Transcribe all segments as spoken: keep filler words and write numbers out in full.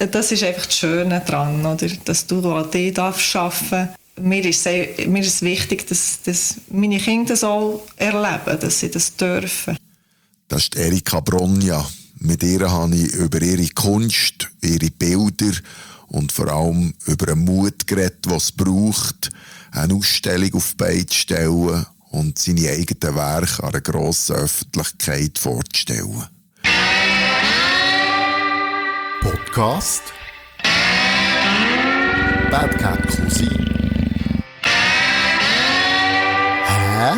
das ist einfach das Schöne daran, oder? Dass du an dich darfst arbeiten. Mir ist es, mir ist es wichtig, dass, dass meine Kinder das auch erleben, dass sie das dürfen. Das ist Erika Bronja. Mit ihr habe ich über ihre Kunst, ihre Bilder und vor allem über den Mut geredet, was es braucht, eine Ausstellung auf die Beine zu stellen und seine eigenen Werke an einer grossen Öffentlichkeit vorzustellen. Podcast Bad Cat Cousin. Hä?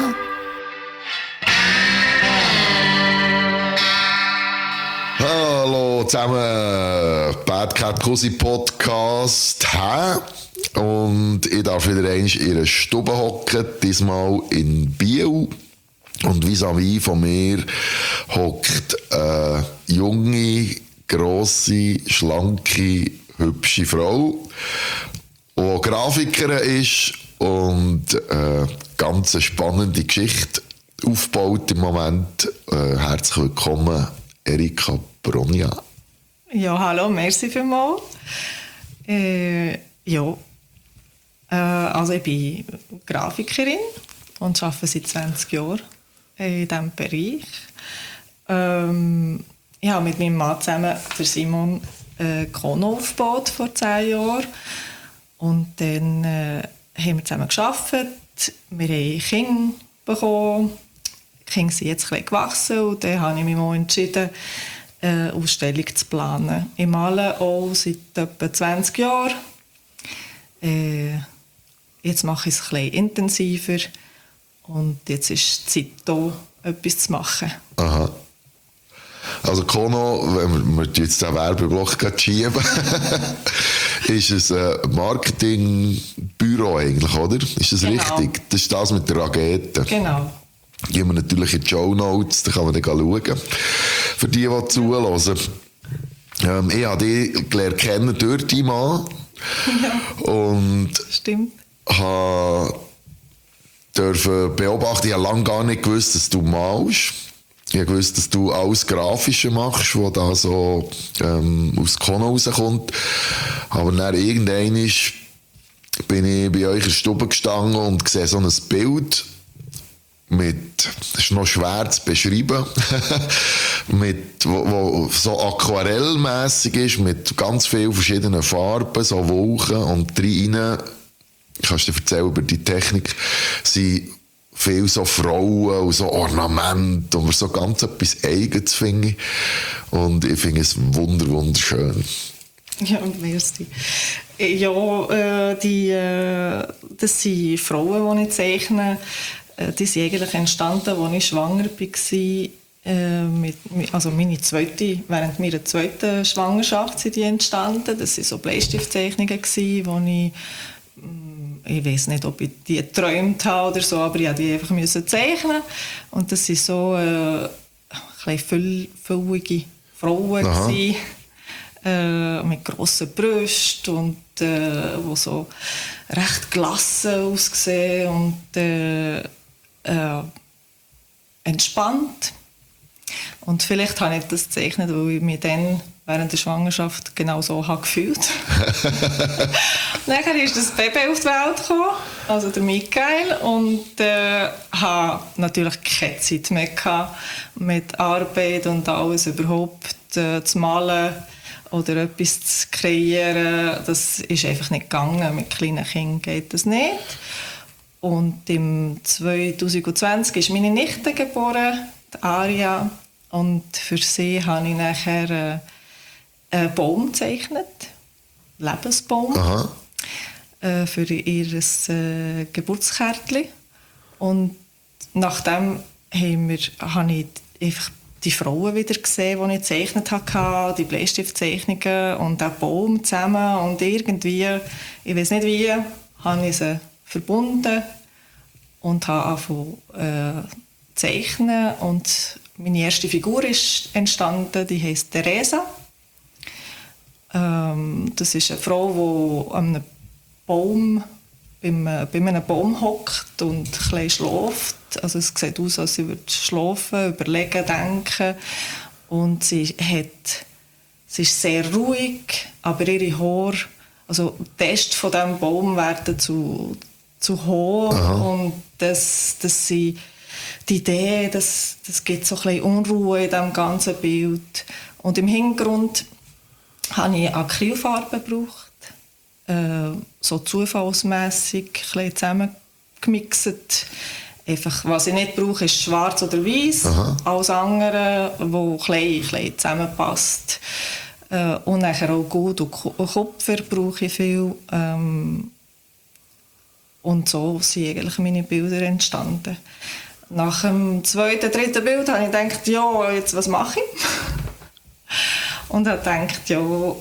Hallo zusammen, Bad Cat Cousin Podcast. Hä? Und ich darf wieder einmal in einer Stube hocken, diesmal in Biel. Und vis-à-vis von mir hockt eine junge, grosse, schlanke, hübsche Frau, die Grafikerin ist und eine ganz spannende Geschichte aufbaut im Moment. Äh, herzlich willkommen, Erika Bronja. Ja, hallo, merci vielmals. Äh, ja, äh, also ich bin Grafikerin und arbeite seit zwanzig Jahren in diesem Bereich. Ähm, ich habe mit meinem Mann zusammen, der Simon, äh, Kono aufgebaut vor zehn Jahren. Und dann äh, haben wir zusammen gearbeitet. Wir haben Kinder bekommen. Die Kinder sind jetzt ein bisschen gewachsen. Und dann habe ich mich mal entschieden, eine Ausstellung zu planen. Ich male auch seit etwa zwanzig Jahren. Äh, jetzt mache ich es ein bisschen intensiver. Und jetzt ist die Zeit da, etwas zu machen. Aha. Also Kono, wenn wir jetzt den Werbeblock schieben, ist es ein Marketingbüro eigentlich, oder? Ist das genau richtig? Das ist das mit der Rakete. Genau. Gehen wir natürlich in die Shownotes, da kann man dann schauen. Für die, die zuhören. Ähm, ich habe dich gelernt kennen durch deinen Mann. Ja. Und stimmt. habe dürfen beobachten, ich habe lange gar nicht gewusst, dass du malst. Ich habe gewusst, dass du alles Grafische machst, was da so ähm, aus Kono rauskommt. Aber dann irgendwann bin ich bei euch in der Stube gestanden und sehe so ein Bild mit, das ist noch schwer zu beschreiben, mit, wo, wo so aquarellmässig ist, mit ganz vielen verschiedenen Farben, so Wolken und drinnen, ich kann dir erzählen über die Technik, sind viel so Frauen und so Ornamente und so ganz etwas Eigenes finde ich. Und ich finde es wunder, wunderschön. Ja, merci. Ja, äh, die, äh, das sind Frauen, die ich zeichne. Äh, die sind eigentlich entstanden, als ich schwanger war. Äh, mit, also meine zweite, während meiner zweiten Schwangerschaft sind die entstanden. Das waren so Bleistiftzeichnungen, die ich Ich weiß nicht, ob ich die geträumt habe oder so, aber ich musste die einfach zeichnen. Und das waren so äh, ein bisschen füllige Frauen, gewesen, äh, mit grossen Brüsten und äh, die so recht gelassen aussehen und äh, äh, entspannt. Und vielleicht habe ich das gezeichnet, weil ich mich dann während der Schwangerschaft genau so habe gefühlt. Dann ist das Baby auf die Welt gekommen, also der Michael, und äh, habe natürlich keine Zeit mehr gehabt mit Arbeit und alles überhaupt äh, zu malen oder etwas zu kreieren. Das ist einfach nicht gegangen. Mit kleinen Kindern geht das nicht. Und im zwanzig zwanzig ist meine Nichte geboren, die Aria, und für sie habe ich nachher äh, einen Baum gezeichnet, Lebensbaum. Aha. Äh, für ihr äh, Geburtskärtchen. Und nachdem haben wir, habe ich einfach die Frauen wieder gesehen, die ich gezeichnet hatte, die Bleistiftzeichnungen und den Baum zusammen. Und irgendwie, ich weiß nicht wie, habe ich sie verbunden und habe angefangen äh, zeichnen. Und meine erste Figur ist entstanden, die heisst Teresa. Ähm, das ist eine Frau, die an einem Baum, beim, bei einem Baum hockt und ein bisschen schläft. Also es sieht aus, als sie würde schlafen, überlegen, denken. Und sie, hat, sie ist sehr ruhig, aber ihre Haare, also die Äste von diesem Baum werden zu, zu hoch. Aha. Und das, das sind die Idee, das, das gibt so ein bisschen Unruhe in diesem ganzen Bild. Und im Hintergrund habe ich Acrylfarbe gebraucht, äh, so zufallsmässig ein bisschen zusammengemixt. Einfach, was ich nicht brauche, ist schwarz oder weiß. Alles andere, wo klein, klein zusammenpasst. Äh, und nachher auch Gold und Kupfer brauche ich viel. Ähm, und so sind eigentlich meine Bilder entstanden. Nach dem zweiten, dritten Bild habe ich gedacht, ja, jetzt was mache ich? Und habe gedacht, ja,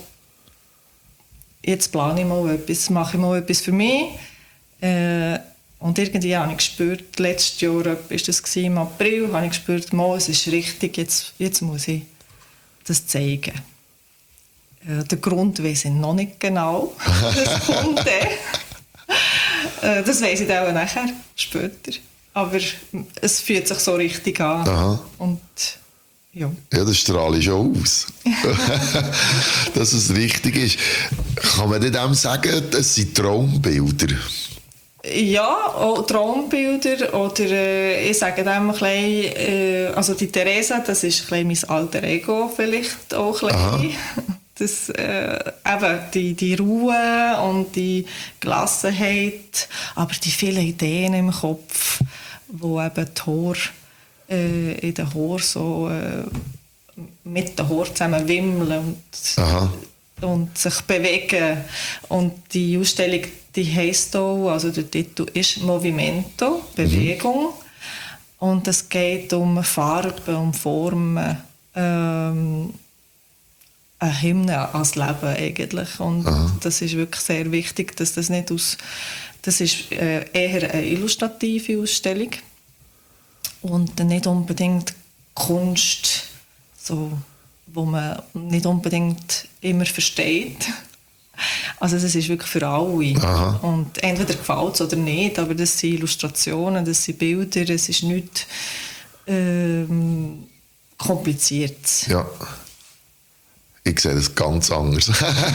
jetzt plane ich mal etwas, mache ich mal etwas für mich. Äh, und irgendwie habe ich gespürt, letztes Jahr war das im April, habe ich gespürt, mal, es ist richtig, jetzt, jetzt muss ich das zeigen. Äh, den Grund weiss ich noch nicht genau. Das kommt dann. Äh, das weiss ich dann auch nachher, später. Aber es fühlt sich so richtig an. Aha. Und ja. Ja, das strahle ich schon aus. Dass es richtig ist. Kann man dem sagen, das sind Traumbilder? Ja, auch Traumbilder. Oder äh, ich sage dem ein bisschen, äh, also die Theresa, das ist ein bisschen mein alter Ego vielleicht auch ein bisschen. Das, äh, eben die, die Ruhe und die Gelassenheit, aber die vielen Ideen im Kopf, wo eben die Haare äh, in den Haaren so äh, mit den Haaren zusammen wimmeln und, und sich bewegen. Und die Ausstellung, die heisst auch, also der Titel ist Movimento, Bewegung. Mhm. Und es geht um Farben, um Formen, ähm, eine Hymne ans Leben eigentlich. Und Aha. das ist wirklich sehr wichtig, dass das nicht aus... Das ist äh, eher eine illustrative Ausstellung und nicht unbedingt Kunst, so, wo man nicht unbedingt immer versteht. Also das ist wirklich für alle. Aha. Und entweder gefällt es oder nicht, aber das sind Illustrationen, das sind Bilder, es ist nichts ähm, Kompliziertes. Ja. Ich sehe das ganz anders.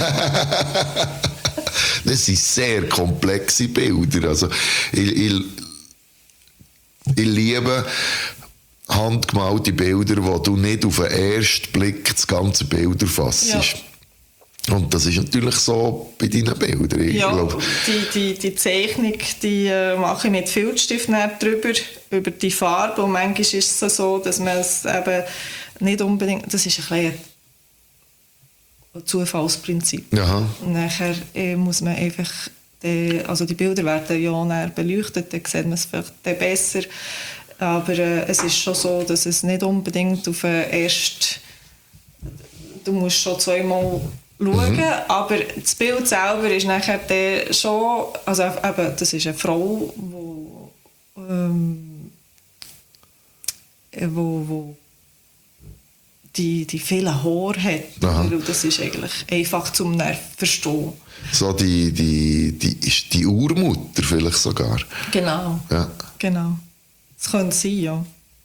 Das sind sehr komplexe Bilder. Also, ich, ich, ich liebe handgemalte Bilder, wo du nicht auf den ersten Blick das ganze Bild erfasst. Ja. Und das ist natürlich so bei deinen Bildern. Ich ja, glaub. Die, die, die Zeichnung die, äh, mache ich mit Filzstift drüber, über die Farbe. Und manchmal ist es so, dass man es eben nicht unbedingt... Das ist ein bisschen Zufallsprinzip. Aha. Und nachher äh, muss man einfach, die, also die Bilder werden ja näher beleuchtet, dann sieht man es vielleicht besser. Aber äh, es ist schon so, dass es nicht unbedingt auf den ersten, du musst schon zweimal schauen, mhm. aber das Bild selber ist nachher der schon, also eben, das ist eine Frau, wo, ähm, wo, wo Die, die vielen Haare hat. Aha. Das ist eigentlich einfach zum Verstehen. So die, die, die, ist die Urmutter vielleicht sogar? Genau. Ja. Genau. Das könnte sein, ja.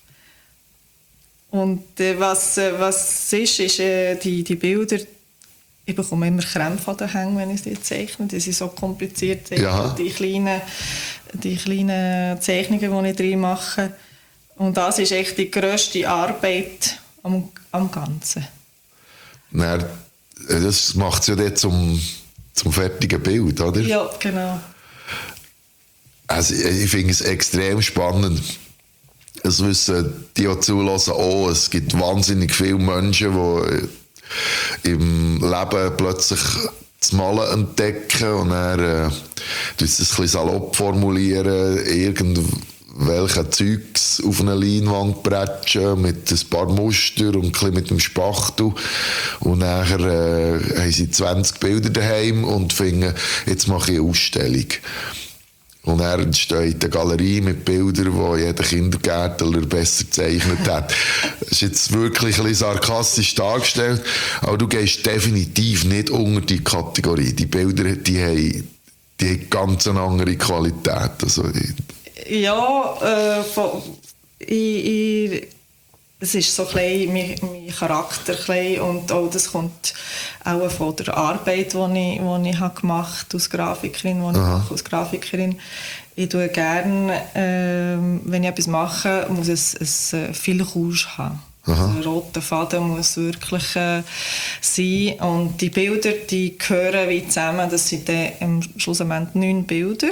Und äh, was, äh, was ist, ist äh, die, die Bilder, ich bekomme immer Krämpfe an den Hängen, wenn ich sie zeichne. Die sind so kompliziert. Ja. Die kleinen, die kleinen Zeichnungen, die ich drin mache. Und das ist echt die grösste Arbeit am, am Ganzen. Na, das macht es ja dann zum, zum fertigen Bild, oder? Ja, genau. Also, ich finde es extrem spannend. Es wissen die, die zulassen, auch, es gibt wahnsinnig viele Menschen, die im Leben plötzlich das Malen entdecken und dann äh, das ein bisschen salopp formulieren, irgendwelche Zeugs auf eine Leinwand bretschen mit ein paar Muster und ein bisschen mit dem Spachtel und nachher äh, haben sie zwanzig Bilder daheim und finden, jetzt mache ich eine Ausstellung. Und er entsteht eine Galerie mit Bildern, die jeder Kindergärtner besser gezeichnet hat. Das ist jetzt wirklich ein bisschen sarkastisch dargestellt, aber du gehst definitiv nicht unter die Kategorie. Die Bilder, die haben, die haben ganz eine andere Qualität. Also, ja, äh, von, ich, ich, das ist so ein bisschen mein, mein Charakter ein bisschen, und auch das kommt auch von der Arbeit, die ich, die ich habe gemacht habe als Grafikerin, die ich mache als Grafikerin. Ich tue gerne, ähm, wenn ich etwas mache, muss es, es viel Rouge haben. Also ein roter Faden muss wirklich äh, sein. Und die Bilder, die gehören wie zusammen. Das sind dann am Schluss neun Bilder.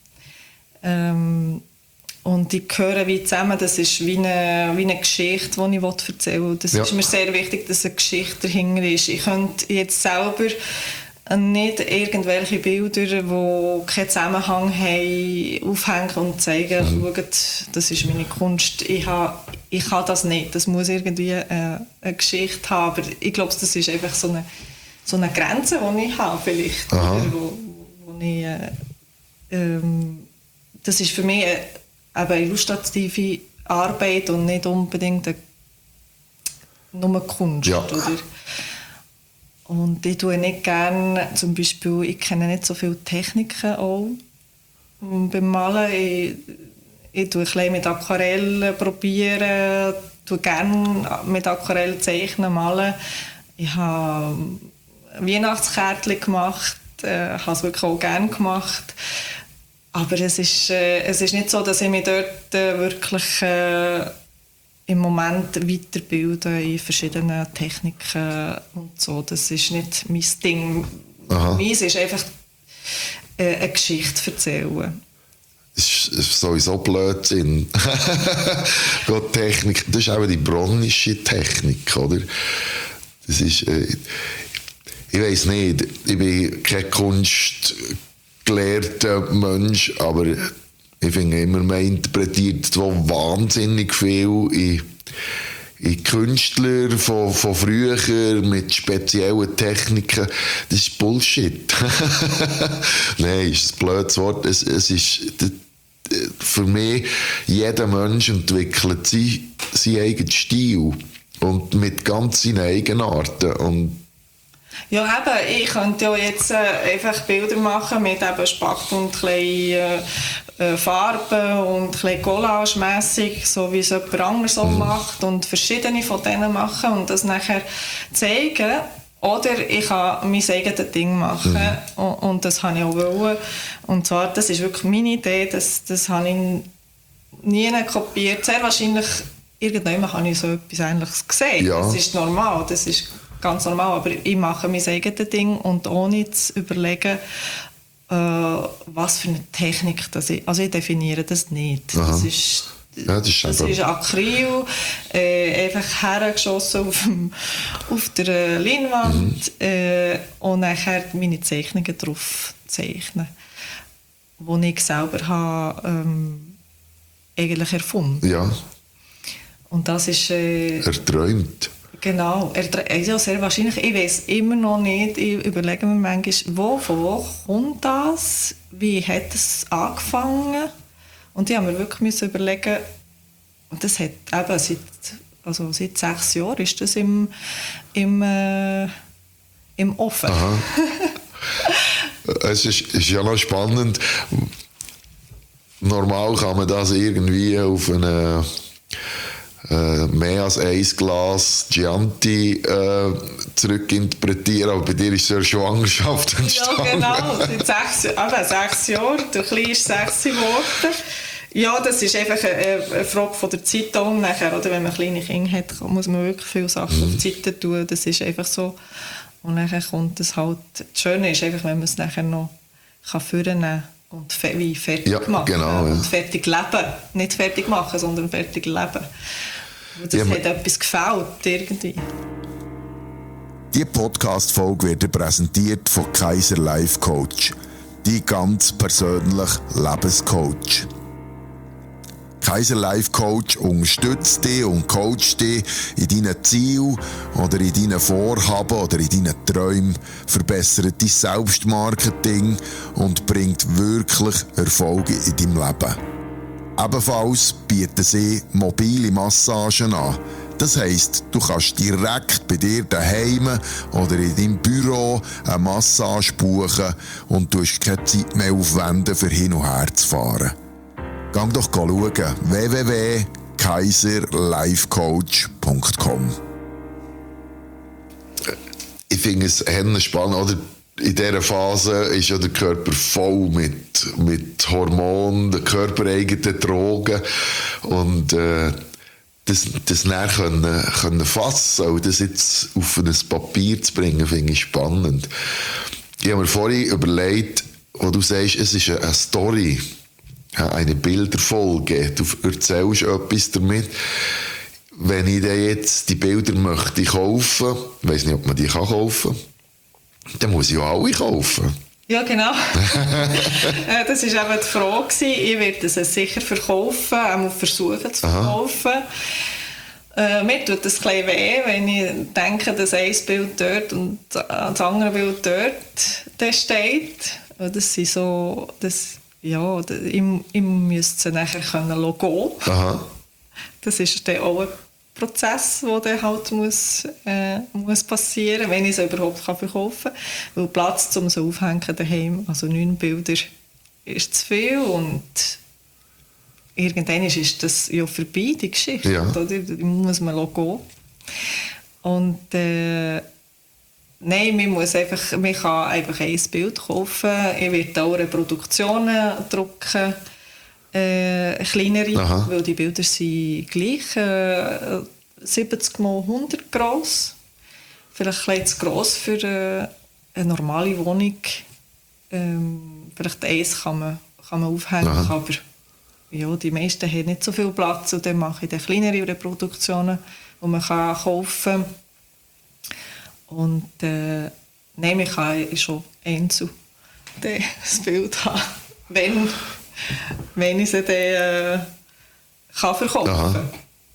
Ähm, und die gehören wie zusammen. Das ist wie eine, wie eine Geschichte, die ich erzählen will. Das ja. ist mir sehr wichtig, dass eine Geschichte dahinter ist. Ich könnte jetzt selber nicht irgendwelche Bilder, die keinen Zusammenhang haben, aufhängen und zeigen, mhm. schaut, das ist meine Kunst. Ich, habe, ich kann das nicht. Das muss irgendwie eine, eine Geschichte haben. Aber ich glaube, das ist einfach so eine, so eine Grenze, die ich habe vielleicht. Oder, wo, wo ich, äh, ähm, das ist für mich eine, eine illustrative Arbeit und nicht unbedingt eine, nur Kunst. Ja. Oder? Und ich tue nicht gerne, zum Beispiel, ich kenne nicht so viele Techniken auch beim Malen. Ich, ich tue ein bisschen mit Aquarell probieren, tue gerne mit Aquarell zeichnen, malen. Ich habe Weihnachtskärtchen gemacht, äh, habe es wirklich auch gerne gemacht. Aber es ist, äh, es ist nicht so, dass ich mich dort äh, wirklich äh, im Moment weiterbilden in verschiedenen Techniken und so. Das ist nicht mein Ding. Meins ist einfach äh, eine Geschichte erzählen. Das ist sowieso Blödsinn. Gott, Technik, das ist eben die brownische Technik, oder? Das ist, äh, ich weiss nicht, ich bin kein kunstgelehrter Mensch, aber ich finde immer, man interpretiert so wahnsinnig viel in, in Künstler von, von früher mit speziellen Techniken. Das ist Bullshit. Nein, ist ein blödes Wort. Es, es ist, für mich, jeder Mensch entwickelt seinen, seinen eigenen Stil und mit ganz seinen Eigenarten. Und ja, eben, ich könnte ja jetzt äh, einfach Bilder machen mit eben Spack und kleinen äh, Farben und ein bisschen Collage-mässig, so wie es jemand anderes auch macht, und verschiedene von denen machen und das nachher zeigen. Oder ich kann mein eigenes Ding machen, mhm. und, und das habe ich auch wollen. Und zwar, das ist wirklich meine Idee, das, das habe ich nie kopiert. Sehr wahrscheinlich, irgendwann habe ich so etwas Ähnliches gesehen. Ja. Das ist normal, das ist ganz normal, aber ich mache mein eigenes Ding und ohne zu überlegen, äh, was für eine Technik das ist. Also ich definiere das nicht. Aha. Das ist, ja, das ist, das ist Acryl, äh, einfach hergeschossen auf, dem, auf der Leinwand, mhm. äh, und nachher meine Zeichnungen drauf zeichnen, die ich selber habe, ähm, eigentlich erfunden. Ja. Und das ist äh, erträumt. Genau, also sehr wahrscheinlich. Ich weiß immer noch nicht, ich überlege mir manchmal, wo, von wo kommt das, wie hat es angefangen, und ich habe mir wirklich müssen überlegen, und das hat eben seit, also seit sechs Jahren ist das im, im, äh, im Ofen. Aha. Es ist, ist ja noch spannend, normal kann man das irgendwie auf eine Äh, mehr als ein Glas Chianti äh, zurückinterpretieren, aber bei dir ist ja eine Schwangerschaft entstanden. Ja, genau, seit sechs, ah, sechs Jahren, der Kleine ist sechs geworden. Ja, das ist einfach eine, eine Frage von der Zeit auch nachher, oder? Wenn man kleine Kinder hat, muss man wirklich viele Sachen mhm. auf die Seite tun, das ist einfach so. Und dann kommt es halt, das Schöne ist einfach, wenn man es nachher noch vornehmen kann und fe- wie fertig ja, machen genau, und ja. fertig leben. Nicht fertig machen, sondern fertig leben. Das ja, hat etwas gefällt, irgendwie. Diese Podcast-Folge wird präsentiert von Kaiser Life Coach, die ganz persönliche Lebenscoach. Kaiser Life Coach unterstützt dich und coacht dich in deinen Zielen oder in deinen Vorhaben oder in deinen Träumen, verbessert dein Selbstmarketing und bringt wirklich Erfolge in deinem Leben. Ebenfalls bieten sie mobile Massagen an. Das heisst, du kannst direkt bei dir daheim oder in deinem Büro eine Massage buchen und du hast keine Zeit mehr aufwenden, für hin und her zu fahren. Geh doch schauen, w w w punkt kaiser life coach punkt com. Ich finde es eher spannend, oder? In dieser Phase ist ja der Körper voll mit, mit Hormonen, körpereigenen Drogen. Und äh, das, das dann können, können fassen und das jetzt auf ein Papier zu bringen, finde ich spannend. Ich habe mir vorhin überlegt, wo du sagst, es ist eine Story, eine Bilderfolge, du erzählst etwas damit. Wenn ich dann jetzt die Bilder möchte kaufen, ich weiss nicht, ob man die kann kaufen kann, dann muss ich auch alle kaufen. Ja, genau. Das war eben die Frage. Ich werde es sicher verkaufen, auch versuchen zu verkaufen. Äh, mir tut es ein bisschen weh, wenn ich denke, dass ein Bild dort und das andere Bild dort steht. Das sind so, das, ja, ich, ich müsste sie nachher können gehen. Aha. Das ist dann auch ein Prozess, der dann halt muss, äh, muss passieren, wenn ich es überhaupt kann verkaufen kann. Weil Platz, um sie aufhängen daheim, also neun Bilder, ist zu viel und irgendwann ist das ja vorbei, die Geschichte. Ja. Oder? Die muss man gehen. Und äh, nein, man, muss einfach, man kann einfach ein Bild kaufen. Ich werde auch Reproduktionen drucken. Äh, kleinere, Aha. weil die Bilder sind gleich äh, siebzig mal hundert groß. Vielleicht ein zu gross für äh, eine normale Wohnung. Ähm, vielleicht eins kann man, kann man aufhängen, Aha. aber ja, die meisten haben nicht so viel Platz und dann mache ich dann kleinere Reproduktionen, die man kann kaufen kann. Und äh, nein, man kann schon einzeln das Bild haben, wenn wenn ich sie dann äh, kann verkaufen kann.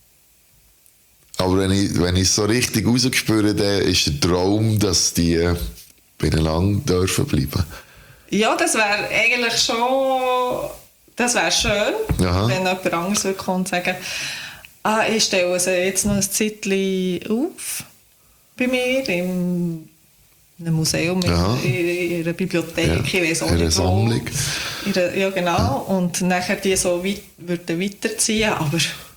Aber wenn ich, wenn ich es so richtig rausgespürt, dann ist der Traum, dass die äh, beieinander dürfen bleiben. Ja, das wäre eigentlich schon das wäre schön, Aha. wenn jemand anderes würde kommen und sagen, ah, ich stelle sie jetzt noch ein Zeitchen auf bei mir im in einem Museum, ja. in, in einer Bibliothek, ja. ich weiss auch in nicht einer Sammlung. In einer, ja, genau. Ja. Und nachher die so weit würden weiterziehen, aber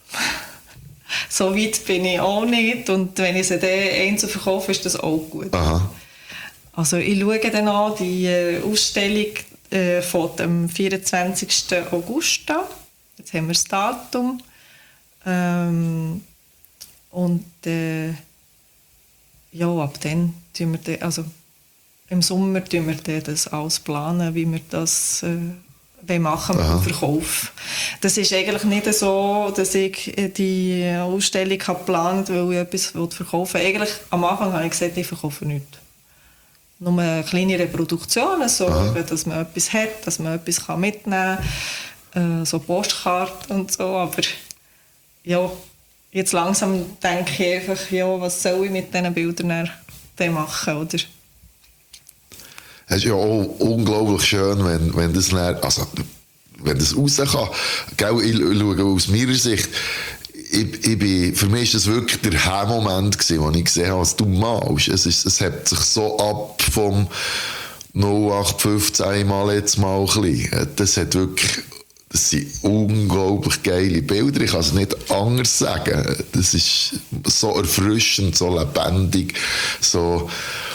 so weit bin ich auch nicht. Und wenn ich sie dann einzeln verkaufe, ist das auch gut. Aha. Also ich schaue dann an, die Ausstellung äh, von dem vierundzwanzigsten August an. Jetzt haben wir das Datum. Ähm, und äh, ja, ab dann tun wir dann, also im Sommer tun wir dann das alles planen, wie wir das äh, machen mit dem Verkauf. Das ist eigentlich nicht so, dass ich die Ausstellung geplant habe, weil ich etwas verkaufen will. Eigentlich am Anfang habe ich gesagt, ich verkaufe nichts. Nur kleine Reproduktionen, so, dass man etwas hat, dass man etwas mitnehmen kann, äh, so Postkarten und so, aber ja, jetzt langsam denke ich einfach, ja, was soll ich mit diesen Bildern dann machen, oder? Es ist ja auch unglaublich schön, wenn, wenn das dann, also, wenn das raus kann. Gell, ich, ich schaue aus meiner Sicht, ich, ich bin, für mich war das wirklich der Heim-Moment, wo ich gesehen habe, was du malst. Es, ist, es hebt sich so ab vom null acht fünfzehn mal jetzt mal ein bisschen. Das hat wirklich, das sind unglaublich geile Bilder. Ich kann es nicht anders sagen. Das ist so erfrischend, so lebendig, so.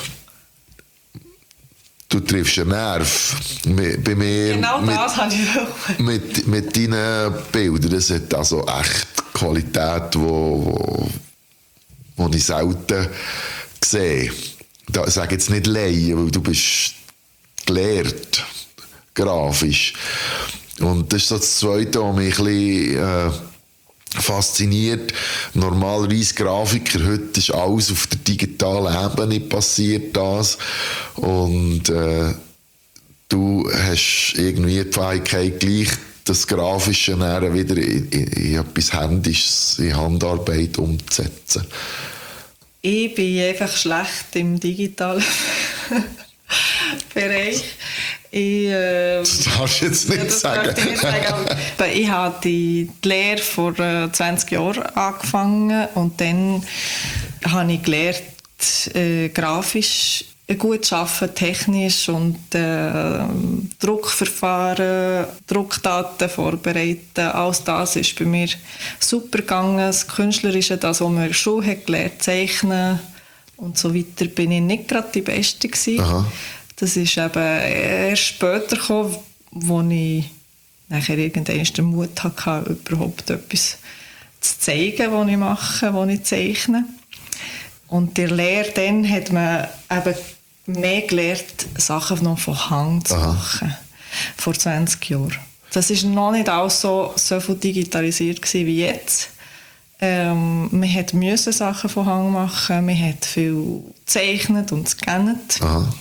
Du triffst einen Nerv. Bei mir, genau mit, das habe ich auch. Mit, mit deinen Bildern, das hat also echt Qualität, die wo, wo ich selten sehe. Da sage jetzt nicht Laien, weil du bist gelehrt, grafisch. Und das ist so das Zweite, was mich ein bisschen äh, fasziniert. Normalerweise Grafiker, heute ist alles auf der digitalen Ebene passiert das. Und äh, du hast irgendwie die Fähigkeit, gleich das Grafische dann wieder in, in, in etwas Händisches, in Handarbeit umzusetzen. Ich bin einfach schlecht im digitalen Bereich. Ich, äh, das darfst du jetzt nicht ja, sagen. Ich, nicht sagen ich habe die, die Lehre vor äh, zwanzig Jahren angefangen und dann habe ich gelernt, äh, grafisch gut arbeiten, technisch und äh, Druckverfahren, Druckdaten vorbereiten, alles das ist bei mir super gegangen. Das Künstlerische, das, was man in der Schule hat gelernt, zeichnen und so weiter, bin ich nicht gerade die Beste gewesen. Aha. Das ist eben erst später gekommen, wo ich nachher irgendwann den Mut hatte, überhaupt etwas zu zeigen, was ich mache, was ich zeichne. Und in der Lehre dann hat man eben mehr gelernt, Sachen noch von Hand zu machen. Aha. Vor zwanzig Jahren. Das war noch nicht alles so, so viel digitalisiert gewesen wie jetzt. Ähm, man hat müssen Sachen von Hand machen, man hat viel gezeichnet und gescannt. Aha.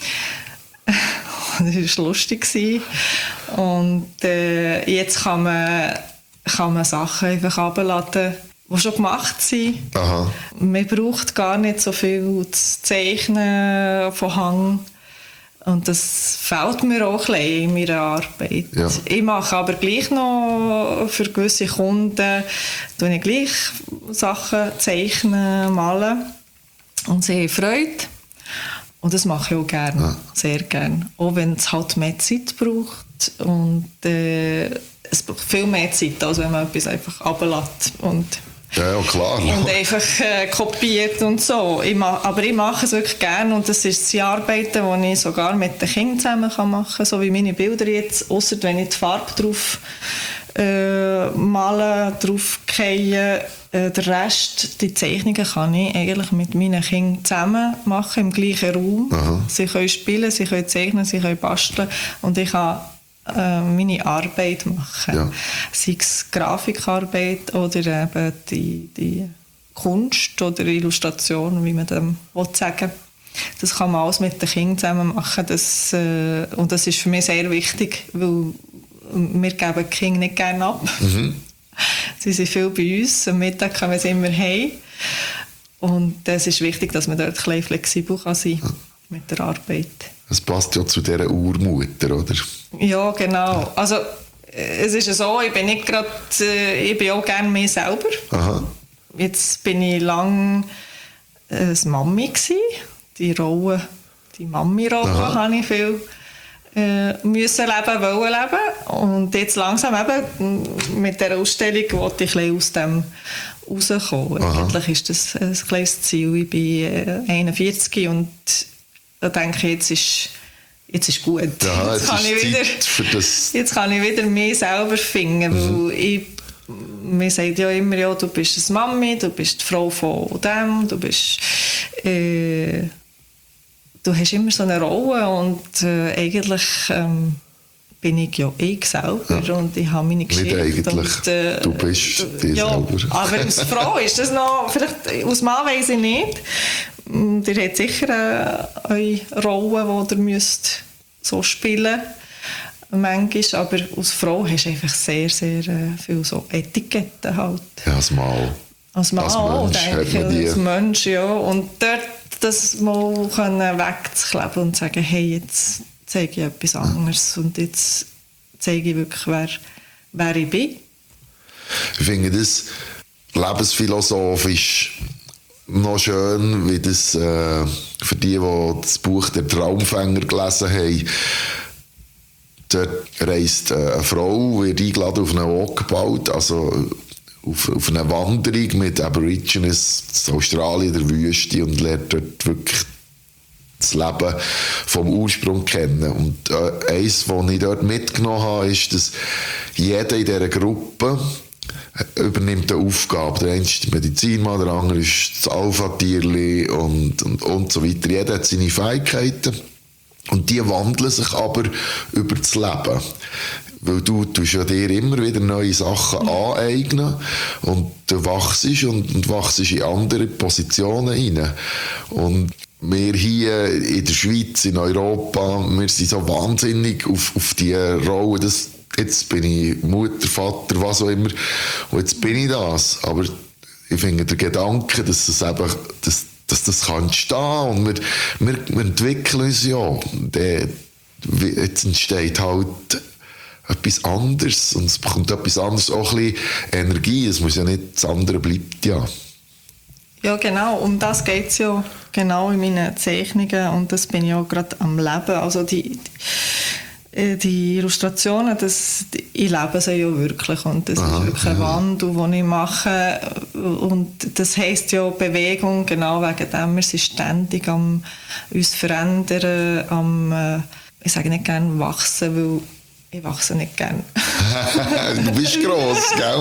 Das war lustig. Und äh, jetzt kann man, kann man Sachen einfach herunterladen, die schon gemacht sind. Aha. Man braucht gar nicht so viel zu zeichnen von Hand. Und das fehlt mir auch ein bisschen in meiner Arbeit. Ja. Ich mache aber gleich noch für gewisse Kunden tue ich gleich Sachen zeichnen, malen. Und sie haben Freude. Und das mache ich auch gerne, ja. Sehr gerne. Auch wenn es halt mehr Zeit braucht. Und äh, es braucht viel mehr Zeit, als wenn man etwas einfach runterlässt. Und Ja, ja, klar. Und einfach äh, kopiert und so. Ich ma- aber ich mache es wirklich gerne und das ist die Arbeiten, die ich sogar mit den Kindern zusammen kann machen kann, so wie meine Bilder jetzt, ausser wenn ich die Farbe drauf äh, malen, drauf fallen. Äh, der Rest, die Zeichnungen kann ich eigentlich mit meinen Kindern zusammen machen, im gleichen Raum. Aha. Sie können spielen, sie können zeichnen, sie können basteln und ich kann meine Arbeit machen. Ja. Sei es Grafikarbeit oder eben die, die Kunst oder Illustration, wie man dem sagen will. Das kann man alles mit den Kindern zusammen machen. Das, äh, und das ist für mich sehr wichtig, weil wir geben die Kinder nicht gerne ab. Mhm. Sie sind viel bei uns. Am Mittag können wir sie immer heim. Und es ist wichtig, dass man dort ein bisschen flexibel kann sein kann mit der Arbeit. Es passt ja zu dieser Urmutter, oder? Ja, genau. Also, es ist ja so, ich bin nicht gerade, äh, ich bin auch gerne mich selber. Aha. Jetzt bin ich lange äh, Mami gewesen. Die Rolle, die Mami-Rolle habe ich viel äh, müssen leben, wollen leben. Und jetzt langsam eben mit dieser Ausstellung wollte ich ein bisschen aus dem rauskommen. Aha. Eigentlich ist das ein kleines Ziel. Ich bin äh, einundvierzig und da denke ich, jetzt ist, jetzt ist gut. Ja, jetzt, kann ich wieder, für das. jetzt kann ich wieder mich selber finden. Mhm. Weil ich, man sagt ja immer, ja, du bist eine Mami, du bist die Frau von dem, du bist... Äh, du hast immer so eine Rolle und äh, eigentlich ähm, bin ich ja ich selber ja. Und ich habe meine Geschichte. Nicht eigentlich, und, äh, du bist dir ja, selber. Aber als Frau ist das noch, vielleicht als Mann weiss ich nicht. Ihr habt sicher äh, eure Rolle, die ihr müsst so spielen müsst. Aber als Frau hast du einfach sehr, sehr äh, viele so Etiketten halt. Ja, als Mann. Als Mann auch, denke ich. Als Mensch, ja. Und dort das mal können wegzukleben und sagen, hey, jetzt zeige ich etwas anderes ja. Und jetzt zeige ich wirklich, wer, wer ich bin. Ich finde das lebensphilosophisch noch schön, wie das äh, für die, die das Buch «Der Traumfänger» gelesen haben, dort reist äh, eine Frau, wird eingeladen auf einen Walkabout, also auf, auf eine Wanderung mit Aborigines in Australien, der Wüste, und lernt dort wirklich das Leben vom Ursprung kennen. Und äh, eins, was ich dort mitgenommen habe, ist, dass jeder in dieser Gruppe übernimmt eine Aufgabe. Der eine ist der Medizinmann, der andere ist das Alpha-Tierli und, und, und so weiter. Jeder hat seine Fähigkeiten und die wandeln sich aber über das Leben. Weil du tust ja dir immer wieder neue Sachen mhm. aneignen und du wachst und, und wachst in andere Positionen rein. Und wir hier in der Schweiz, in Europa, wir sind so wahnsinnig auf, auf die Rolle, dass jetzt bin ich Mutter, Vater, was auch immer, und jetzt bin ich das. Aber ich finde der Gedanke, dass das eben, dass, dass das kann entstehen und wir, wir, wir entwickeln uns ja. Der, jetzt entsteht halt etwas anderes und es bekommt etwas anderes, auch ein bisschen Energie. Es muss ja nicht, das andere bleibt ja. Ja, genau, um das geht es ja genau in meinen Zeichnungen und das bin ich auch gerade am Leben. Also die, die, die Illustrationen, das, ich lebe sie ja wirklich und das Aha, ist wirklich ein Wandel, den ich mache und das heisst ja Bewegung, genau wegen dem, wir sind ständig am uns verändern, am, ich sage nicht gerne wachsen, weil ich wachse nicht gerne. Du bist gross, gell?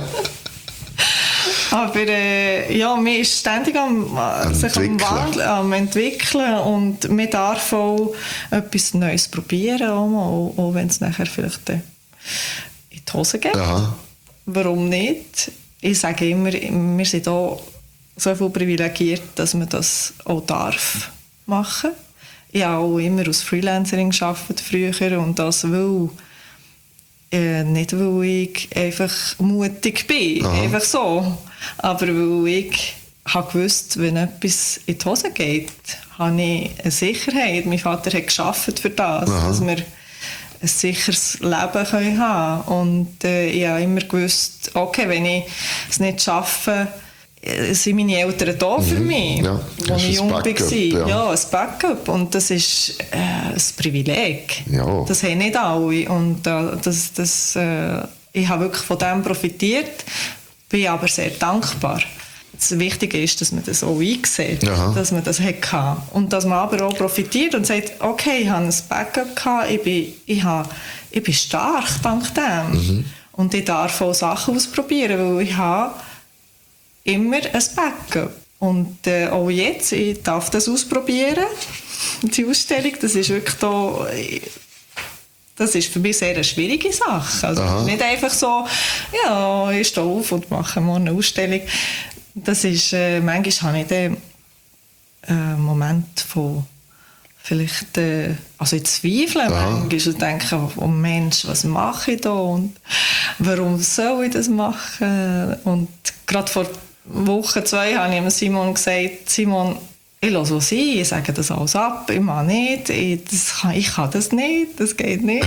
Aber äh, ja, man ist ständig am, äh, sich am Wandeln, am entwickeln und man darf auch etwas Neues probieren, auch, auch wenn es nachher vielleicht äh, in die Hose geht. Aha. Warum nicht? Ich sage immer, wir sind auch so viel privilegiert, dass man das auch darf machen. Ich habe auch immer als Freelancerin gearbeitet früher und das will äh, nicht, weil ich einfach mutig bin, Aha. einfach so, aber weil ich habe gewusst, wenn etwas in die Hose geht, habe ich eine Sicherheit. Mein Vater hat gearbeitet für das, Aha. dass wir ein sicheres Leben können haben können. Und äh, ich habe immer gewusst, okay, wenn ich es nicht schaffe, sind meine Eltern da für mich, ja, als ich jung war. Ja. ja, ein Backup. Und das ist äh, ein Privileg. Ja. Das haben nicht alle. Und äh, das, das, äh, ich habe wirklich von dem profitiert, bin aber sehr dankbar. Das Wichtige ist, dass man das auch einsieht, Aha. dass man das hatte. Und dass man aber auch profitiert und sagt, okay, ich habe ein Backup gehabt, ich bin, ich habe, ich bin stark dank dem. Mhm. Und ich darf auch Sachen ausprobieren, weil ich habe immer ein Backup. Und äh, auch jetzt, ich darf das ausprobieren. Die Ausstellung, das ist wirklich da, das ist für mich sehr eine schwierige Sache. Also nicht einfach so, ja, ich stehe auf und mache morgen eine Ausstellung. Das ist, äh, manchmal habe ich den äh, Moment von vielleicht, äh, also ich zweifle manchmal und denke, oh Mensch, was mache ich da und warum soll ich das machen? Und gerade vor Woche zwei habe ich Simon gesagt, Simon, ich lasse was sein, ich sage das alles ab, ich mache nicht, ich, das kann, ich kann das nicht, das geht nicht.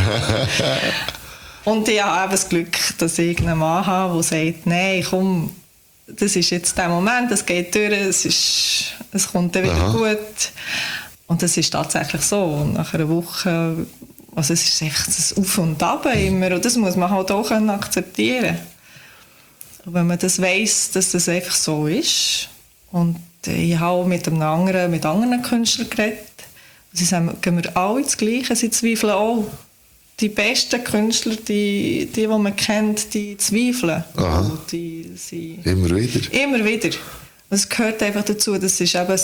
Und ich habe eben das Glück, dass ich einen Mann habe, der sagt, nein, komm, das ist jetzt der Moment, das geht durch, es, ist, es kommt dann wieder Aha. gut. Und das ist tatsächlich so. Und nach einer Woche, also es ist echt das Auf und Ab immer, und das muss man halt auch akzeptieren. Und wenn man das weiss, dass das einfach so ist. Und ich habe auch mit, einem anderen, mit anderen Künstlern geredet. Sie sagen, gehen wir alle das Gleiche, sie zweifeln auch. Die besten Künstler, die, die, die man kennt, die zweifeln. Die, sie immer wieder? Immer wieder. Das gehört einfach dazu. Das ist eben,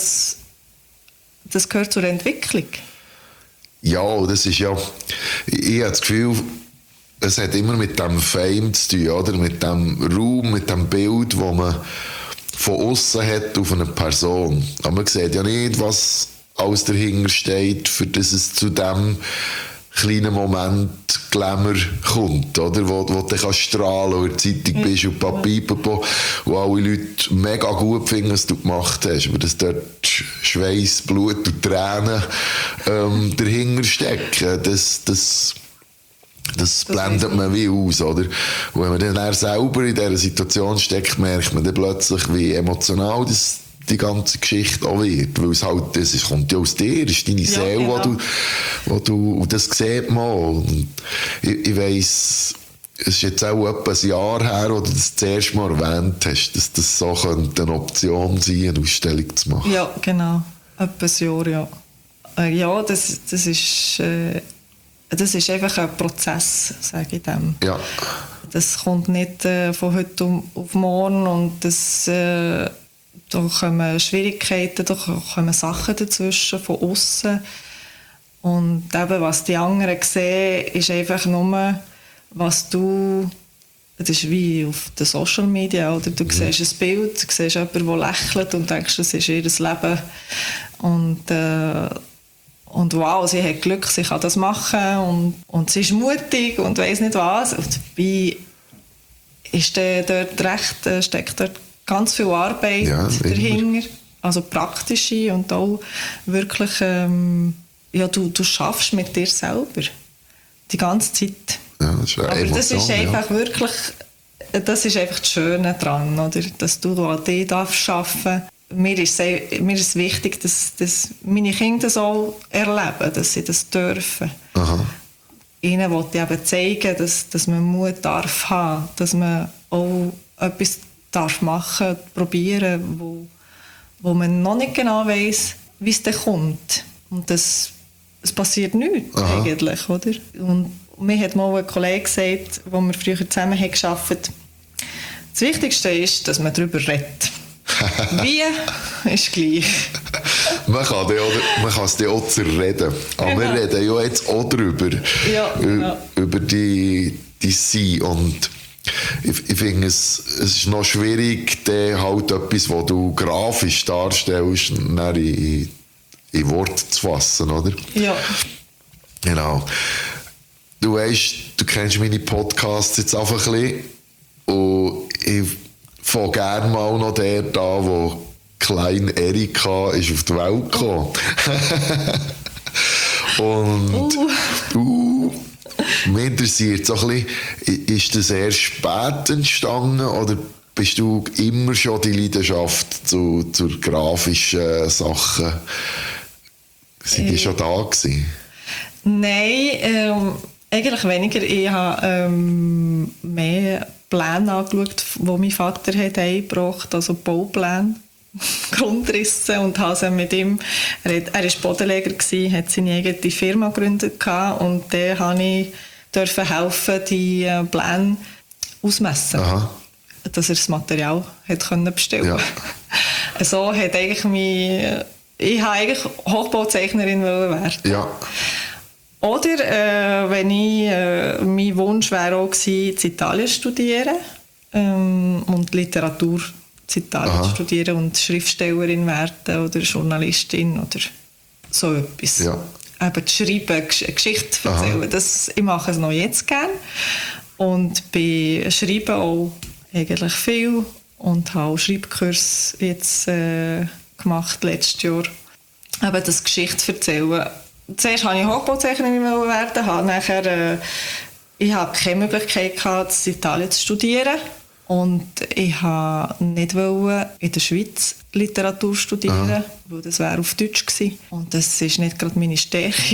das gehört zur Entwicklung. Ja, das ist ja... Ich habe das Gefühl, es hat immer mit dem Fame zu tun, oder? Mit dem Raum, mit dem Bild, das man von außen hat auf eine Person. Aber man sieht ja nicht, was alles dahinter steht, für das es zu dem kleinen Moment Glamour kommt, oder? Wo, wo du kannst strahlen, wo du in der Zeitung bist und Papier, wo alle Leute mega gut finden, was du gemacht hast. Aber dass dort Schweiß, Blut und Tränen ähm, dahinter stecken, das, das, das blendet man wie aus, oder? Und wenn man dann, dann selber in dieser Situation steckt, merkt man dann plötzlich, wie emotional das die ganze Geschichte auch wird, weil es halt, das ist, kommt ja aus dir, das ist deine ja, Seele, genau. wo du, wo du, und das sieht man auch. Und ich, ich weiss, es ist jetzt auch etwa ein Jahr her, wo du das das erste Mal erwähnt hast, dass das so könnte eine Option sein, eine Ausstellung zu machen. Ja, genau, etwa ein Jahr, ja. Äh, ja, das, das ist, äh, das ist einfach ein Prozess, sage ich dem. Ja. Das kommt nicht äh, von heute um, auf morgen und das, äh, da kommen Schwierigkeiten, da kommen Sachen dazwischen, von außen. Und eben, was die anderen sehen, ist einfach nur, was du... Das ist wie auf den Social Media, oder? Du mhm. siehst ein Bild, du siehst jemanden, der lächelt und denkst, das ist ihr Leben. Und, äh, und wow, sie hat Glück, sie kann das machen und, und sie ist mutig und weiss nicht was. Und dabei ist der dort recht, steckt dort ganz viel Arbeit ja, dahinter, also praktische und auch wirklich, ähm, ja, du, du schaffst mit dir selber die ganze Zeit. Ja, das ist eine Aber Emotion, das ist einfach ja. wirklich, das ist einfach das Schöne daran, oder? Dass du an dir darfst arbeiten. mir ist, sehr, mir ist wichtig, dass, dass meine Kinder das auch erleben, dass sie das dürfen. Aha. Ihnen wollte ich eben zeigen, dass, dass man Mut darf haben, dass man auch etwas darf machen, probieren, wo, wo man noch nicht genau weiss, wie es dann kommt. Und das, es passiert nichts eigentlich, oder? Und mir hat mal ein Kollege gesagt, wo wir früher zusammen haben gearbeitet, das Wichtigste ist, dass man darüber redet. Wie ist gleich. Man kann, die, man kann es dir auch zerreden. Aber genau. Wir reden ja jetzt auch darüber. Ja, genau. Über die, die Sein. Und ich, ich finde, es, es ist noch schwierig, dann halt etwas, was du grafisch darstellst, dann in, in Worte zu fassen, oder? Ja. Genau. Du weißt, du kennst meine Podcasts jetzt einfach ein bisschen. Und ich fange gerne mal noch der da, wo kleine Erika ist auf die Welt gekommen. Und uh. Uh, mich interessiert so ein bisschen, ist das erst spät entstanden oder bist du immer schon die Leidenschaft zu, zu grafischen Sachen? Sind die äh, schon da gewesen? Nein, ähm, eigentlich weniger. Ich habe ähm, mehr Pläne angeschaut, die mein Vater hat eingebracht, also Baupläne, Grundrisse, und habe sie mit ihm, er war Bodenleger, hat seine eigene Firma gegründet und dann durfte ich dürfen helfen, die Pläne ausmessen, Aha. dass er das Material hat können bestellen konnte. Ja. So hat eigentlich mein, ich wollte eigentlich Hochbauzeichnerin werden. Ja. Oder äh, wenn ich, äh, mein Wunsch wäre auch gewesen, in Italien zu studieren ähm, und Literatur in Italien Aha. studieren und Schriftstellerin werden oder Journalistin oder so etwas. Ja. Eben zu schreiben, Geschichte erzählen, das, ich mache es noch jetzt gerne und bei Schreiben auch eigentlich viel und habe auch Schreibkurs jetzt äh, gemacht letztes Jahr. Eben das Geschichte erzählen. Zuerst wollte ich Hochbauzeichnerin werden, habe nachher, äh, ich hatte keine Möglichkeit gehabt, in Italien zu studieren und ich wollte nicht in der Schweiz Literatur studieren, Aha. weil das wäre auf Deutsch gewesen. Und das war nicht gerade meine Stärke.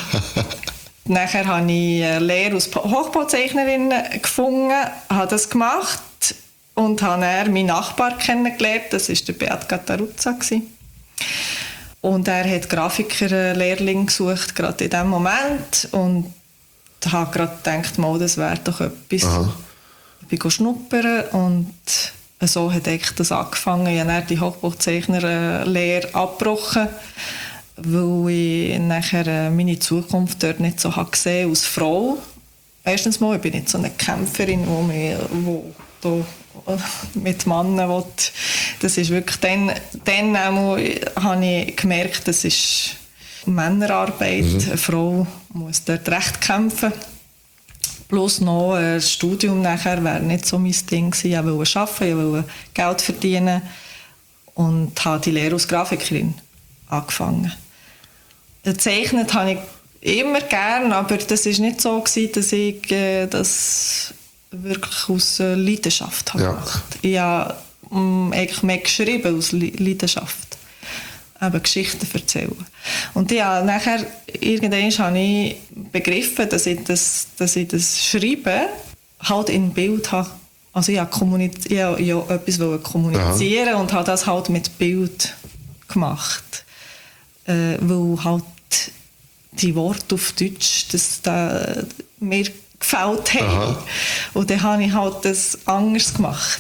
Nachher habe ich eine Lehre als Hochbauzeichnerin gefunden, habe das gemacht und habe dann meinen Nachbar kennengelernt, das war der Beat Gattaruzza. Und er hat Grafiker-Lehrling gesucht, gerade in diesem Moment. Und ich habe gerade gedacht, mal, das wäre doch etwas. Aha. Ich bin schnuppern und so hat eigentlich das angefangen. Ich habe dann die Hochbauzeichner-Lehre abgebrochen, weil ich nachher meine Zukunft dort nicht so gesehen habe als Frau. Erstens mal, ich bin nicht so eine Kämpferin, die mich wo da mit Männern will. Das ist wirklich dann, dann auch, habe ich gemerkt, das ist Männerarbeit. Mhm. Eine Frau muss dort recht kämpfen. Plus noch ein Studium nachher wäre nicht so mein Ding gewesen. Ich wollte arbeiten, ich wollte Geld verdienen und habe die Lehre als Grafikerin angefangen. Gezeichnet habe ich immer gern, aber das war nicht so gewesen, dass ich äh, das wirklich aus äh, Leidenschaft habe ja. gemacht. Ich habe ähm, eigentlich mehr geschrieben aus Le- Leidenschaft. Eben Geschichten erzählen. Und ja, nachher, irgendwann habe ich begriffen, dass ich das, dass ich das Schreiben halt in Bild habe. Also ich wollte kommuniz- ich wollte ja etwas kommunizieren Aha. und habe das halt mit Bild gemacht. Äh, weil halt die Worte auf Deutsch, das da, mir gefällt haben. Und dann habe ich halt das anders gemacht.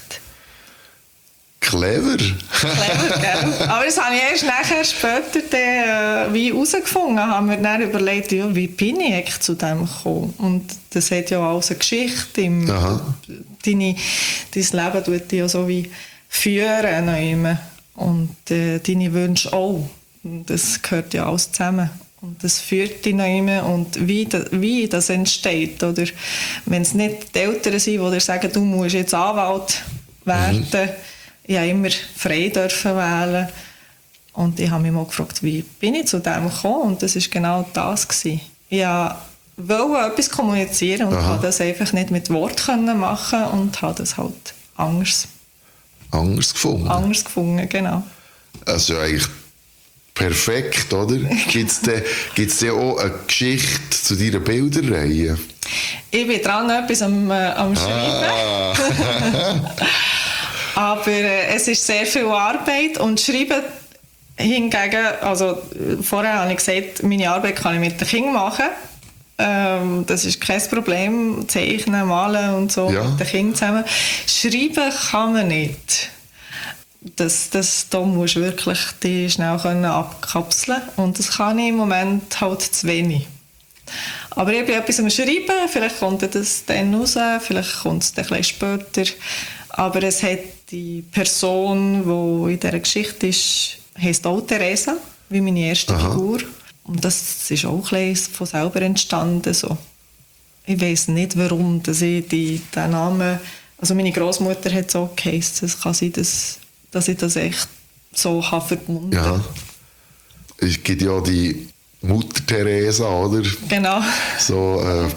Clever. Clever, gell? Aber das habe ich erst nachher später dann, äh, wie herausgefunden. Haben wir dann überlegt, ja, wie bin ich eigentlich zu dem gekommen? Und das hat ja alles eine Geschichte. Im, deine, dein Leben tut dich ja so wie führen. Und äh, deine Wünsche auch. Das gehört ja alles zusammen. Und das führt dich noch immer. Und wie das, wie das entsteht. Oder wenn es nicht die Eltern sind, die dir sagen, du musst jetzt Anwalt werden. Mhm. Ich durfte immer frei dürfen wählen. Und ich habe mich mal gefragt, wie bin ich zu dem gekommen? Und das war genau das gewesen. Ich wollte etwas kommunizieren und Aha. konnte das einfach nicht mit Worten machen und habe das halt anders, anders gefunden. Anders gefunden, genau. Das ist ja eigentlich perfekt, oder? Gibt es denn, gibt's denn auch eine Geschichte zu deiner Bilderreihe? Ich bin dran, etwas am, äh, am Schreiben. Ah. Aber äh, es ist sehr viel Arbeit und Schreiben hingegen, also vorher habe ich gesagt, meine Arbeit kann ich mit den Kindern machen. Ähm, das ist kein Problem, zeichnen, malen und so Ja. mit den Kindern zusammen. Schreiben kann man nicht. Das, das, da musst du wirklich die schnell können abkapseln und das kann ich im Moment halt zu wenig. Aber ich bin etwas am Schreiben, vielleicht kommt das dann raus, vielleicht kommt es dann ein bisschen später. Aber es hat die Person, die in dieser Geschichte ist, heisst auch Theresa, wie meine erste Aha. Figur. Und das ist auch ein bisschen von selber entstanden. So. Ich weiss nicht, warum dass ich die, den Namen... Also meine Großmutter hat so geheißen. Es kann sein, dass, dass ich das echt so habe verbunden. Ja. Es gibt ja die Mutter Teresa, oder? Genau. So, äh,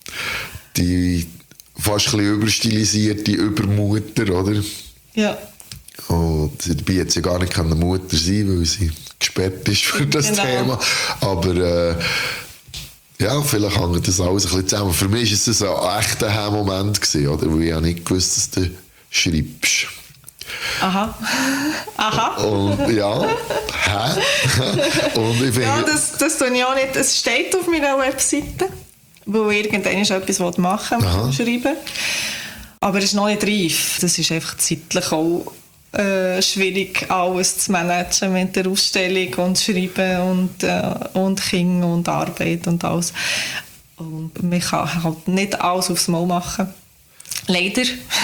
die fast ein bisschen überstilisierte Übermutter, oder? Ja. Und dabei hat sie gar nicht eine Mutter sein, weil sie gesperrt ist für das Genau. Thema. Aber äh, ja, vielleicht hängt das alles ein bisschen zusammen. Für mich war es ein echter Moment gewesen, oder? Weil ich ja nicht gewusst, dass du schreibst. Aha. Aha. Und ja, hä? Und ich finde... Ja, das, das tue ich auch nicht. Es steht auf meiner Webseite, wo irgendwann etwas machen will, Aha. schreiben. Aber es ist noch nicht reif. Das ist einfach zeitlich auch äh, schwierig, alles zu managen mit der Ausstellung und Schreiben und, äh, und Kinder und Arbeit und alles. Und man kann halt nicht alles aufs Mal machen. Leider.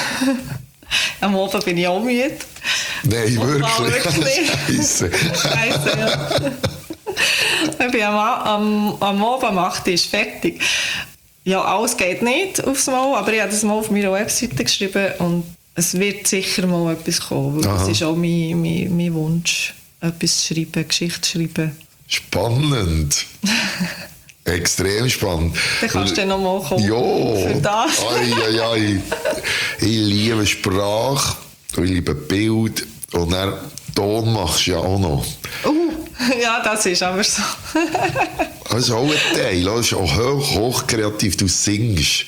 Am Abend bin ich auch müde. Nein, Und mal wirklich. wirklich. Scheisse. Scheisse, ja. Ich bin am, am, am Abend um acht Uhr ist fertig. Ja, alles geht nicht aufs Mal, aber ich habe das mal auf meiner Webseite geschrieben und es wird sicher mal etwas kommen, weil Aha. das ist auch mein, mein, mein Wunsch, etwas zu schreiben, Geschichte zu schreiben. Spannend. Extrem spannend. Dann kannst du dann noch mal kommen Ja. für das. Ai, ai, ai. Ich liebe Sprache, ich liebe Bild und dann Ton machst du ja auch noch. Uh, ja, das ist aber so. Das ist auch ein Teil, das ist auch hoch, hochkreativ, du singst.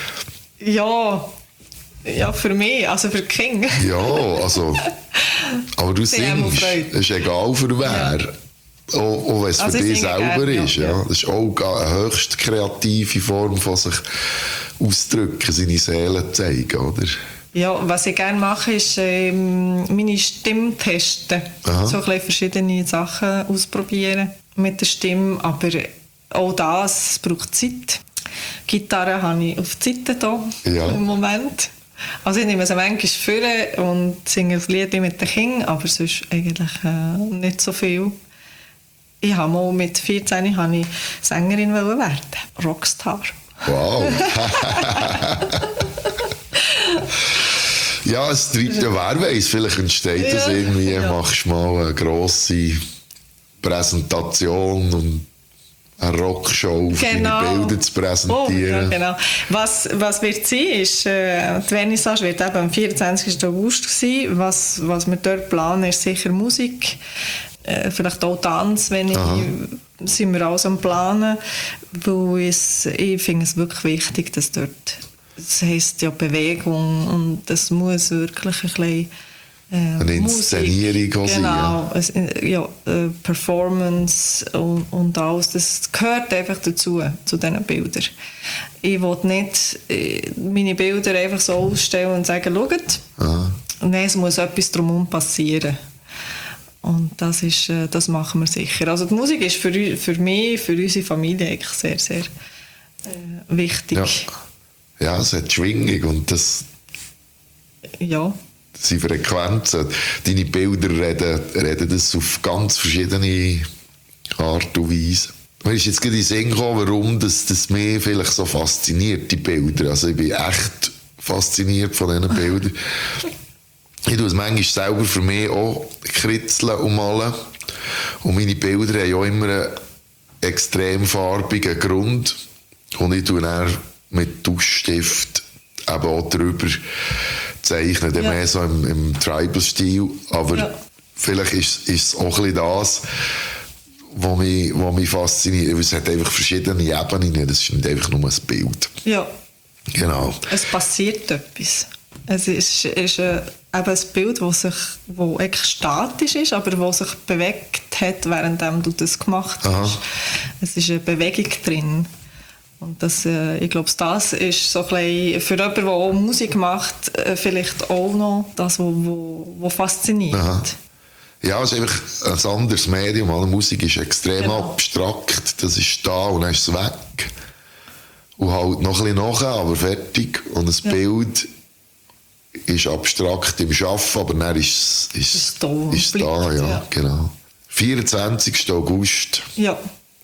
Ja, ja, für mich, also für die Kinder. Ja, also, aber du Sie haben auch singst, Freude. es ist egal für wer. Auch, auch wenn es Also für ich dich singe selber gerne, ist. ja. Ja. Das ist auch eine höchst kreative Form von sich ausdrücken, seine Seele zeigen, oder? Ja, was ich gerne mache, ist ähm, meine Stimme testen. Aha. So ein bisschen verschiedene Sachen ausprobieren mit der Stimme. Aber auch das, es braucht Zeit. Gitarre habe ich auf die Seite hier Ja. im Moment. Also ich nehme sie manchmal vor und singe ein Lied mit den Kindern, aber sonst eigentlich äh, nicht so viel. Ich habe mal mit vierzehn habe ich Sängerin werden, Rockstar. Wow. Ja, es treibt ja, wer weiss, vielleicht entsteht das Ja. irgendwie, Ja. machst du mal eine grosse Präsentation und eine Rockshow, um deine Bilder zu präsentieren. Oh, ja, genau. Was, was wird sein, ist, äh, die Vernissage wird eben am vierundzwanzigsten August sein. Was, was wir dort planen, ist sicher Musik, äh, vielleicht auch Tanz, wenn ich, sind wir alles am Planen, weil es, ich finde es wirklich wichtig, dass dort, das heisst ja Bewegung und das muss wirklich ein bisschen äh, Eine Inszenierung auch sein, genau, es, ja, äh, Performance und, und alles, das gehört einfach dazu, zu diesen Bildern. Ich will nicht äh, meine Bilder einfach so ausstellen und sagen, schaut, Aha. nein, es muss etwas drumherum passieren. Und das, ist, äh, das machen wir sicher. Also die Musik ist für, u- für mich, für unsere Familie eigentlich sehr, sehr äh, wichtig. Ja. Ja, es hat Schwingung und das Ja. sind Frequenzen. Deine Bilder reden, reden das auf ganz verschiedene Art und Weise. Mir ist jetzt gerade in den Sinn gekommen, warum das, das mich vielleicht so fasziniert, die Bilder. Also ich bin echt fasziniert von diesen Bildern. Ich tue es manchmal selber für mich auch kritzeln und malen. Und meine Bilder haben auch immer einen extrem farbigen Grund. Und ich tue dann mit Tuschstift eben auch drüber zeichnen, dann Ja. mehr so im, im Tribal-Stil. Aber Ja. vielleicht ist, ist es auch ein bisschen das, was mich, was mich fasziniert. Es hat einfach verschiedene Ebenen, das ist nicht einfach nur ein Bild. Ja. Genau. Es passiert etwas. Es ist, ist äh, eben ein Bild, das sich, wo eigentlich statisch ist, aber das sich bewegt hat, während du das gemacht hast. Aha. Es ist eine Bewegung drin. Und das, äh, ich glaube, das ist so ein bisschen für jemanden, der auch Musik macht, äh, vielleicht auch noch das, was wo, wo fasziniert. Aha. Ja, es ist einfach ein anderes Medium. Alle Musik ist extrem Genau. abstrakt. Das ist da und dann ist es weg. Und halt noch ein bisschen nachher, aber fertig. Und ein Ja. Bild ist abstrakt im Schaffen, aber dann ist es ist, Ist da, ist da bleibt, ja, ja. genau. vierundzwanzigsten August Ja,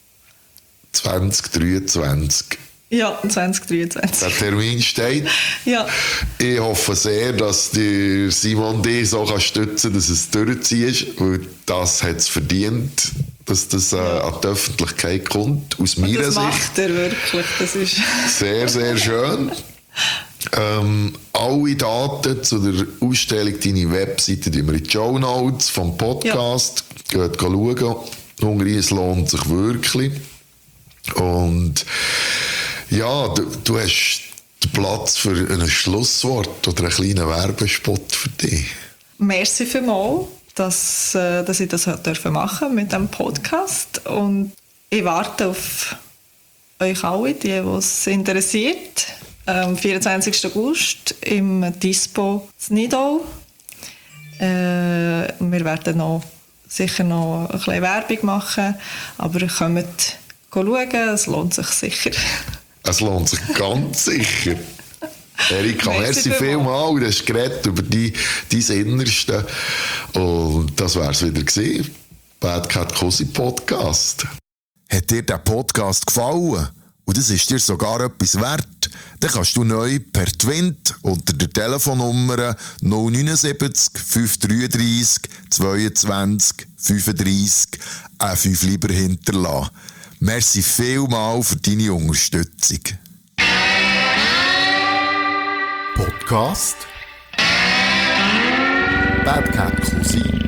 zwanzig dreiundzwanzig. ja, zwanzig dreiundzwanzig. Der Termin steht. Ja, Ich hoffe sehr, dass die Simon dich so kann stützen kann, dass es durchziehst, weil das hat es verdient, dass das äh, an die Öffentlichkeit kommt, aus meiner das Sicht. macht er wirklich. Das ist Sehr, sehr schön. Ähm, alle Daten zu der Ausstellung, deine Webseite, die wir in die Show Notes vom Podcast. Ja. Geht schauen. Hungrig, es lohnt sich wirklich. Und ja, du, du hast den Platz für ein Schlusswort oder einen kleinen Werbespot für dich. Merci vielmals, dass, äh, dass ich das machen durfte mit diesem Podcast. Und ich warte auf euch alle, die es interessiert. Am vierundzwanzigsten August im Dispo in Nidau. Äh, wir werden noch, sicher noch ein bisschen Werbung machen, aber ihr kommt schauen, es lohnt sich sicher. Es lohnt sich ganz sicher. Erika, merci, merci vielmals. Du hast geredet über die, dein Innerste. Und das wäre es wieder gewesen. Bad Cat Cosi Podcast. Hat dir der Podcast gefallen und das ist dir sogar etwas wert, dann kannst du neu per Twint unter der Telefonnummer null neunundsiebzig fünf dreiunddreissig zweiundzwanzig fünfunddreissig eine fünf lieber hinterlassen. Merci vielmals für deine Unterstützung. Podcast Bad Cat Cosi.